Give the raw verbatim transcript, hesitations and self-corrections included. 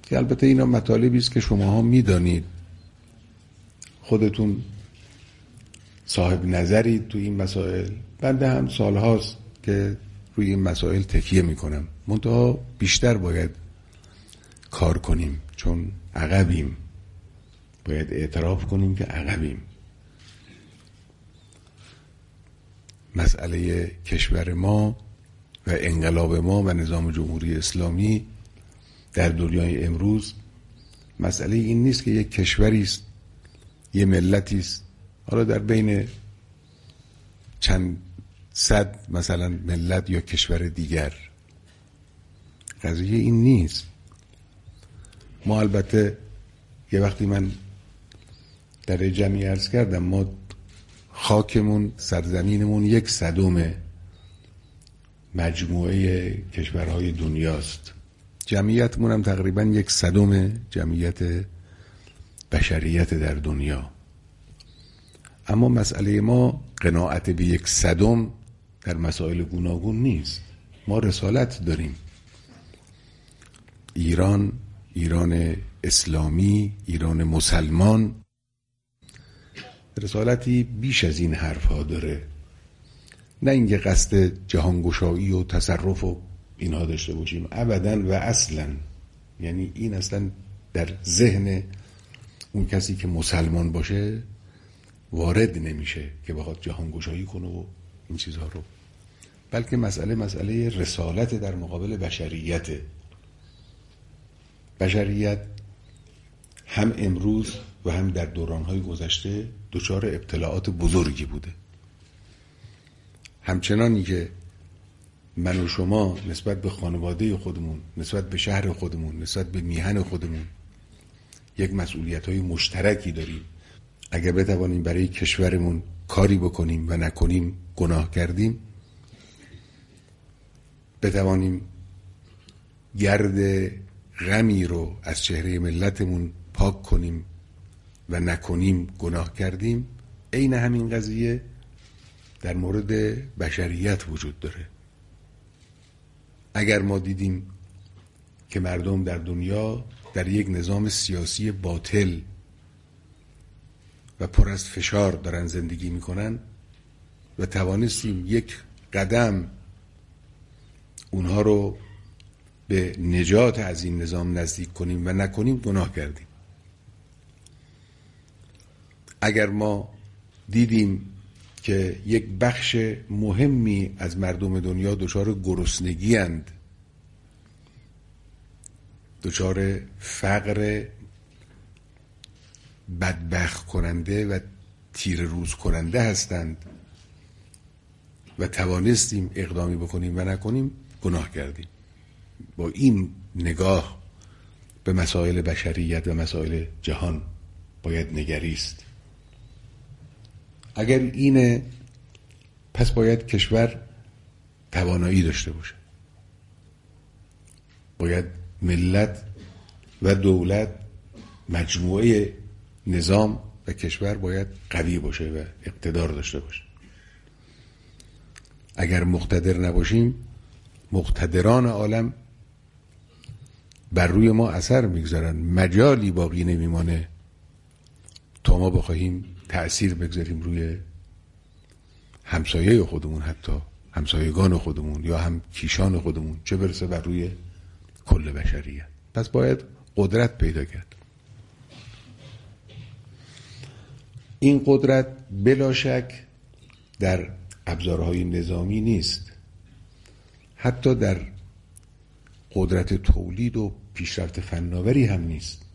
که البته اینا مطالبی است که شماها میدانید، خودتون صاحب نظرید تو این مسائل. بنده هم سالهاست که روی این مسائل تکیه میکنم، منتها بیشتر باید کار کنیم چون عقبیم، باید اعتراف کنیم که عقبیم. مسئله کشور ما و انقلاب ما و نظام جمهوری اسلامی در دنیای امروز مسئله این نیست که یک کشوری است، یه ملتی است، حالا در بین چند صد مثلا ملت یا کشور دیگر. قضیه این نیست. ما البته یه وقتی من در جمعی عرض کردم ما خاکمون، سرزمینمون یک صدم مجموعه کشورهای دنیاست. جمعیتمون هم تقریبا یک صدم جمعیت بشریت در دنیا. اما مسئله ما قناعت به یک صدم در مسائل گوناگون نیست. ما رسالت داریم. ایران، ایران اسلامی، ایران مسلمان رسالتی بیش از این حرفها داره. نه اینکه قصد جهانگشایی و تصرف و اینها داشته باشیم، ابداً و اصلاً. یعنی این اصلاً در ذهن اون کسی که مسلمان باشه وارد نمیشه که بخواد جهانگشایی کنه و این چیزها رو، بلکه مسئله مسئله رسالت در مقابل بشریت. بشریت هم امروز و هم در دورانهای گذشته دچار ابتلاعات بزرگی بوده. همچنانی که من و شما نسبت به خانواده خودمون، نسبت به شهر خودمون، نسبت به میهن خودمون یک مسئولیت‌های مشترکی داریم. اگر بتوانیم برای کشورمون کاری بکنیم و نکنیم گناه کردیم، بتوانیم گرد غمی رو از چهره ملتمون پاک کنیم و نکنیم گناه کردیم. عین همین قضیه در مورد بشریت وجود داره. اگر ما دیدیم که مردم در دنیا در یک نظام سیاسی باطل و پر از فشار دارن زندگی میکنن و توانستیم یک قدم اونها رو به نجات از این نظام نزدیک کنیم و نکنیم گناه کردیم. اگر ما دیدیم که یک بخش مهمی از مردم دنیا دچار گرسنگی اند، دچار فقر بدبخت کننده و تیر روز کننده هستند و توانستیم اقدامی بکنیم و نکنیم گناه کردیم. با این نگاه به مسائل بشریت و مسائل جهان باید نگریست. اگر اینه، پس باید کشور توانایی داشته باشه. باید ملت و دولت، مجموعه نظام و کشور باید قوی باشه و اقتدار داشته باشه. اگر مقتدر نباشیم، مقتدران عالم بر روی ما اثر میگذارن، مجالی باقی نمیمانه تا ما بخواهیم تأثیر بگذاریم روی همسایه خودمون، حتی همسایگان خودمون یا هم کیشان خودمون، چه برسه بر روی کل بشریت. پس باید قدرت پیدا کرد. این قدرت بلا شک در ابزارهای نظامی نیست، حتی در قدرت تولید و پیشرفت فناوری هم نیست.